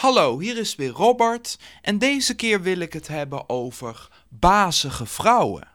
Hallo, hier is weer Robert en deze keer wil ik het hebben over bazige vrouwen.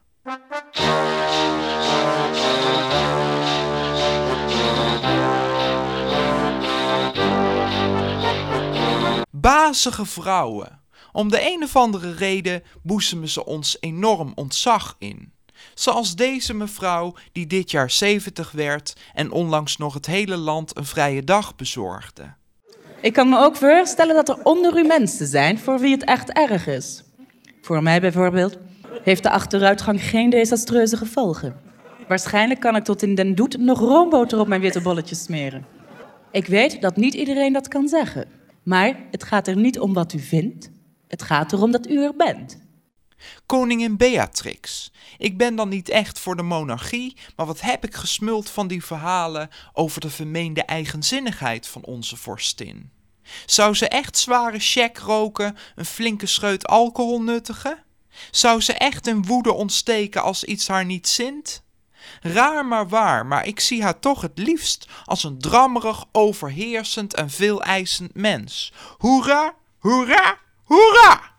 Bazige vrouwen. Om de een of andere reden boezemen ze ons enorm ontzag in. Zoals deze mevrouw die dit jaar 70 werd en onlangs nog het hele land een vrije dag bezorgde. Ik kan me ook voorstellen dat er onder u mensen zijn voor wie het echt erg is. Voor mij bijvoorbeeld heeft de achteruitgang geen desastreuze gevolgen. Waarschijnlijk kan ik tot in den doet nog roomboter op mijn witte bolletjes smeren. Ik weet dat niet iedereen dat kan zeggen. Maar het gaat er niet om wat u vindt. Het gaat erom dat u er bent. Koningin Beatrix. Ik ben dan niet echt voor de monarchie, maar wat heb ik gesmuld van die verhalen over de vermeende eigenzinnigheid van onze vorstin. Zou ze echt zware check roken, een flinke scheut alcohol nuttigen? Zou ze echt in woede ontsteken als iets haar niet zint? Raar maar waar, maar ik zie haar toch het liefst als een drammerig, overheersend en veeleisend mens. Hoera, hoera, hoera!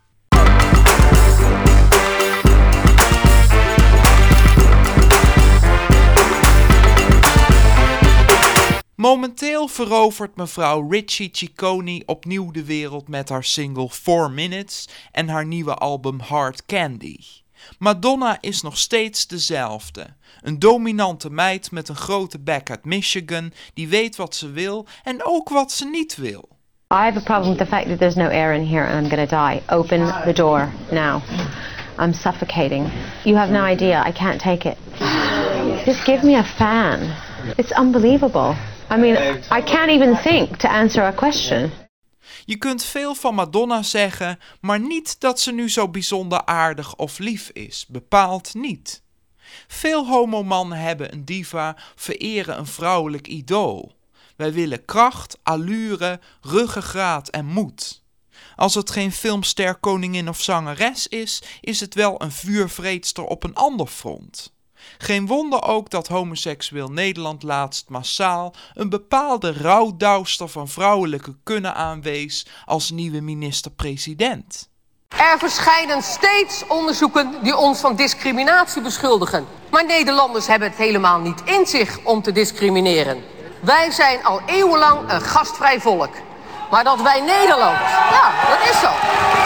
Momenteel verovert mevrouw Richie Ciccone opnieuw de wereld met haar single 4 Minutes en haar nieuwe album Hard Candy. Madonna is nog steeds dezelfde. Een dominante meid met een grote bek uit Michigan die weet wat ze wil en ook wat ze niet wil. I have a problem with the fact that there's no air in here and I'm gonna die. Open the door now. I'm suffocating. You have no idea. I can't take it. Just give me a fan. It's unbelievable. I mean, I can't even think to answer a question. Je kunt veel van Madonna zeggen, maar niet dat ze nu zo bijzonder aardig of lief is. Bepaald niet. Veel homomannen hebben een diva, vereren een vrouwelijk idool. Wij willen kracht, allure, ruggengraat en moed. Als het geen filmster, koningin of zangeres is, is het wel een vuurvreedster op een ander front. Geen wonder ook dat homoseksueel Nederland laatst massaal een bepaalde rouwdouwster van vrouwelijke kunne aanwees als nieuwe minister-president. Er verschijnen steeds onderzoeken die ons van discriminatie beschuldigen. Maar Nederlanders hebben het helemaal niet in zich om te discrimineren. Wij zijn al eeuwenlang een gastvrij volk. Maar dat wij Nederlanders, ja, dat is zo.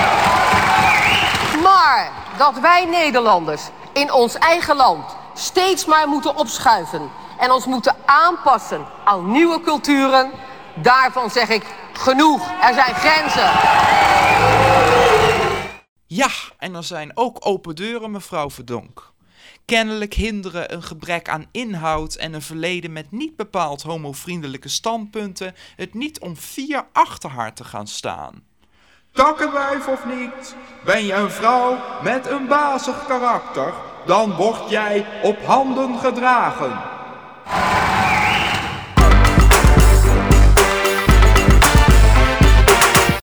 Maar dat wij Nederlanders in ons eigen land steeds maar moeten opschuiven en ons moeten aanpassen aan nieuwe culturen, daarvan zeg ik genoeg. Er zijn grenzen. Ja, en er zijn ook open deuren, mevrouw Verdonk. Kennelijk hinderen een gebrek aan inhoud en een verleden met niet bepaald homovriendelijke standpunten het niet om 4 achter haar te gaan staan. Takkenwijf of niet, ben je een vrouw met een bazig karakter, dan word jij op handen gedragen.